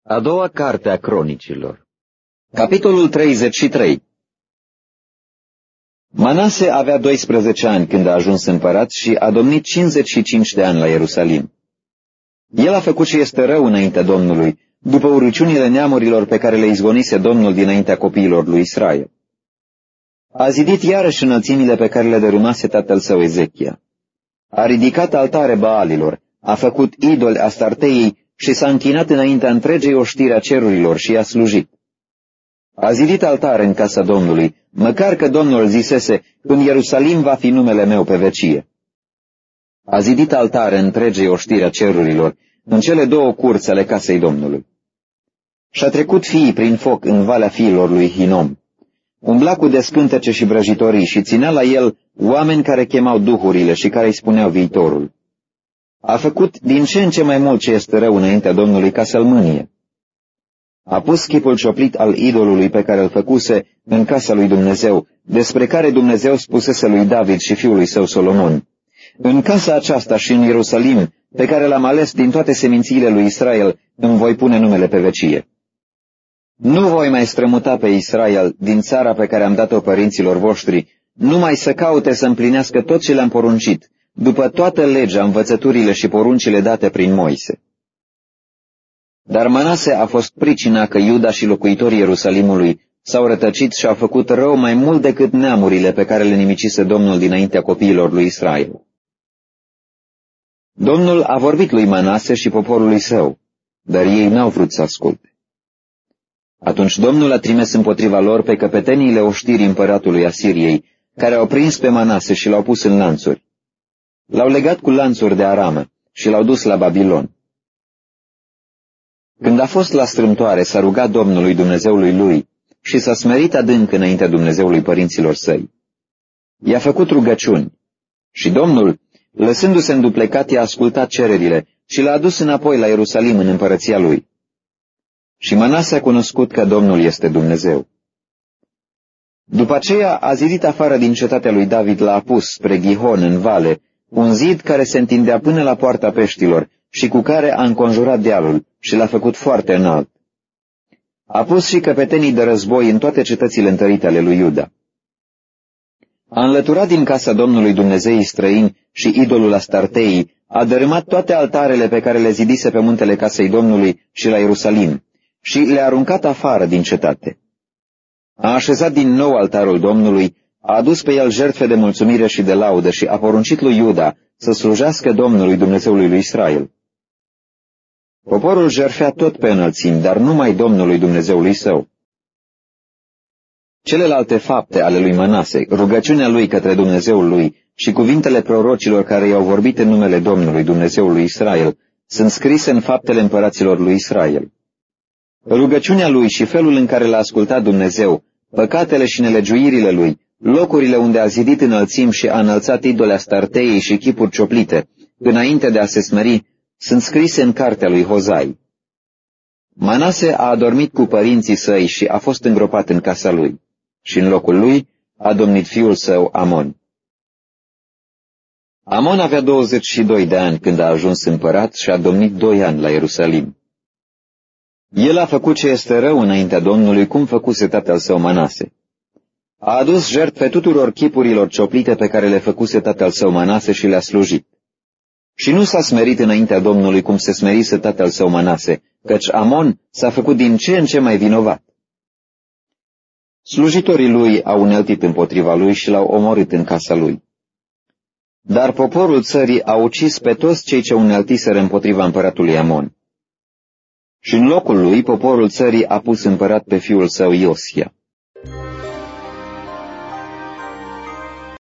A doua carte a Cronicilor. Capitolul 33. Manase avea 12 ani când a ajuns împărat și a domnit 55 de ani la Ierusalim. El a făcut ce este rău înaintea Domnului, după urăciunile neamurilor pe care le izgonise Domnul dinaintea copiilor lui Israel. A zidit iarăși înălțimile pe care le dărâmase tatăl său Ezechia. A ridicat altare Baalilor, a făcut idoli Astarteiei și s-a închinat înaintea întregei oștiri a cerurilor și i-a slujit. A zidit altare în casa Domnului, măcar că Domnul zisese, în Ierusalim va fi numele meu pe vecie. A zidit altare întregei oștiri a cerurilor, în cele două curți ale casei Domnului. Și-a trecut fiii prin foc în valea fiilor lui Hinom. Umbla cu descântece și vrăjitorii și ținea la el oameni care chemau duhurile și care îi spuneau viitorul. A făcut din ce în ce mai mult ce este rău înaintea Domnului ca să-l mânie. A pus chipul cioplit al idolului pe care îl făcuse în casa lui Dumnezeu, despre care Dumnezeu spusese lui David și fiului său Solomon. În casa aceasta și în Ierusalim, pe care l-am ales din toate semințiile lui Israel, îmi voi pune numele pe vecie. Nu voi mai strămuta pe Israel din țara pe care am dat-o părinților voștri, numai să caute să împlinească tot ce le-am poruncit, după toată legea, învățăturile și poruncile date prin Moise. Dar Manase a fost pricina că Iuda și locuitorii Ierusalimului s-au rătăcit și au făcut rău mai mult decât neamurile pe care le nimicise Domnul dinaintea copiilor lui Israel. Domnul a vorbit lui Manase și poporului său, dar ei n-au vrut să asculte. Atunci Domnul a trimis împotriva lor pe căpeteniile oștirii împăratului Asiriei, care au prins pe Manase și l-au pus în lanțuri. L-au legat cu lanțuri de aramă și l-au dus la Babilon. Când a fost la strâmtoare, s-a rugat Domnului Dumnezeului lui și s-a smerit adânc înaintea Dumnezeului părinților săi. I-a făcut rugăciuni și Domnul, lăsându-se înduplecat, i-a ascultat cererile și l-a adus înapoi la Ierusalim în împărăția lui. Și Manase a cunoscut că Domnul este Dumnezeu. După aceea a zidit afară din cetatea lui David la Apus, spre Gihon, în vale, un zid care se întindea până la poarta peștilor și cu care a înconjurat dealul și l-a făcut foarte înalt. A pus și căpetenii de război în toate cetățile întărite ale lui Iuda. A înlăturat din casa Domnului Dumnezeii străini și idolul Astartei, a dărâmat toate altarele pe care le zidise pe muntele casei Domnului și la Ierusalim și le-a aruncat afară din cetate. A așezat din nou altarul Domnului, a adus pe el jertfe de mulțumire și de laudă și a poruncit lui Iuda să slujească Domnului Dumnezeului lui Israel. Poporul jertfea tot pe înălțimi, dar numai Domnului Dumnezeului său. Celelalte fapte ale lui Manase, rugăciunea lui către Dumnezeul lui și cuvintele prorocilor care i-au vorbit în numele Domnului Dumnezeului Israel, sunt scrise în faptele împăraților lui Israel. Rugăciunea lui și felul în care l-a ascultat Dumnezeu, păcatele și nelegiuirile lui, locurile unde a zidit înălțimi și a înălțat idole Astarteiei și chipuri cioplite, înainte de a se smeri, sunt scrise în cartea lui Hozai. Manase a adormit cu părinții săi și a fost îngropat în casa lui, și în locul lui a domnit fiul său Amon. Amon avea 22 de ani când a ajuns împărat și a domnit 2 ani la Ierusalim. El a făcut ce este rău înaintea Domnului, cum făcuse tatăl său Manase. A adus jertfe tuturor chipurilor cioplite pe care le făcuse tatăl său Manase și le-a slujit. Și nu s-a smerit înaintea Domnului cum se smerise tatăl său Manase, căci Amon s-a făcut din ce în ce mai vinovat. Slujitorii lui au uneltit împotriva lui și l-au omorât în casa lui. Dar poporul țării a ucis pe toți cei ce uneltiseră împotriva împăratului Amon. Și în locul lui, poporul țării a pus împărat pe fiul său Iosia.